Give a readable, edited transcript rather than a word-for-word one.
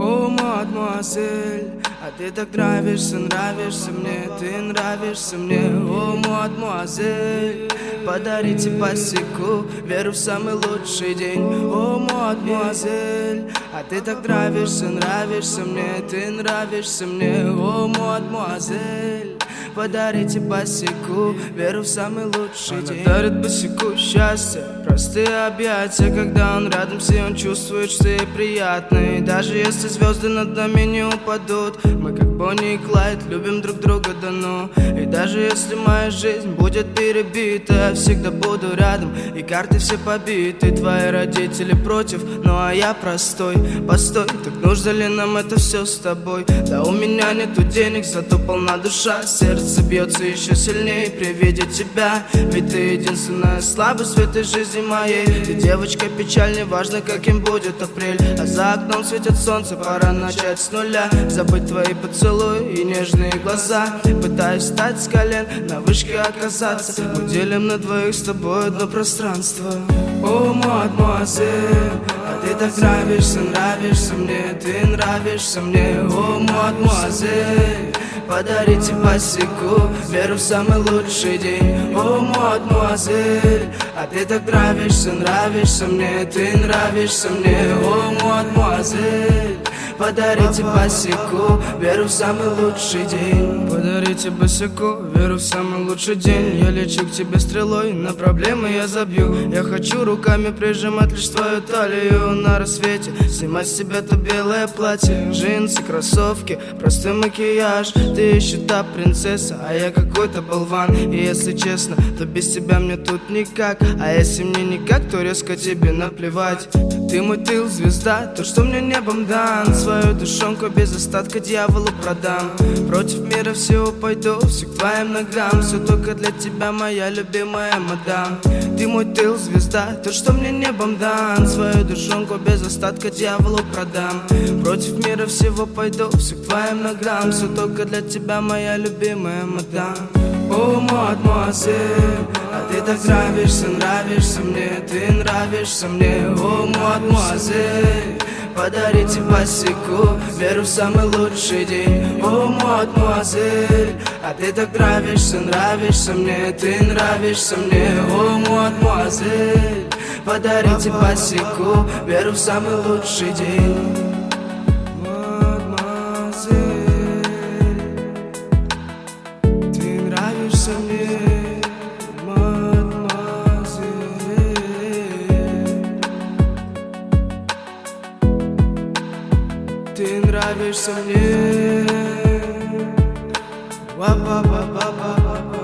О, мадемуазель, а ты так нравишься, нравишься мне, ты нравишься мне. О, мадемуазель, подарите босику веру в самый лучший день. О, мадемуазель, а ты так нравишься, нравишься мне, ты нравишься мне. О, мадемуазель, подарите босику веру в самый лучший день. Она дарит босику счастье, простые объятия. Когда он рядом с ней, он чувствует, что ей приятно. И даже если звезды над нами не упадут, мы как Бонни и Клайд любим друг друга до ну. И даже если моя жизнь будет перебита, я всегда буду рядом, и карты все побиты. Твои родители против, ну а я простой. Постой, так нужно ли нам это все с тобой? Да у меня нету денег, зато полна душа. Сердце бьется еще сильнее при виде тебя. Ведь ты единственная слабость в этой жизни моей. Ты девочка печаль, не важно каким будет апрель. А за окном светит солнце, пора начать с нуля. Забыть твои поцелуи и нежные глаза. Пытаюсь встать с колен, на вышке оказаться. Мы делим на двоих с тобой одно пространство. О, мадемуазель, а ты так нравишься, нравишься мне, ты нравишься мне. О, мадемуазель, подарите босику веру в самый лучший день. О, мадемуазель, а ты так нравишься, нравишься мне, ты нравишься мне. О, мадемуазель, подарите босику веру в самый лучший день. Подарите босику веру в самый лучший день. Я лечу к тебе стрелой, на проблемы я забью. Я хочу руками прижимать лишь твою талию на рассвете. Снимать с себя то белое платье, джинсы, кроссовки, простой макияж. Ты еще та принцесса, а я какой-то болван. И если честно, то без тебя мне тут никак. А если мне никак, то резко тебе наплевать. Ты мой тыл, звезда, то, что мне небом дан. Свою душонку без остатка дьяволу продам. Против мира всего пойду, все к твоим ногам. Все только для тебя, моя любимая мадам. Ты мой тыл, звезда, то, что мне небом дан. Свою душонку без остатка дьяволу продам. Против мира всего пойду, все к твоим ногам. Все только для тебя, моя любимая мадам. О, мадемуазель, а ты так нравишься, нравишься мне, ты нравишься мне. О, мадемуазель, подарите босику веру в самый лучший день. О, мадемуазель, а ты так нравишься, нравишься мне, ты нравишься мне. О, мадемуазель, подарите босику веру в самый лучший день. Ты нравишься мне. Ва-ба-ба-ба-ба-ба.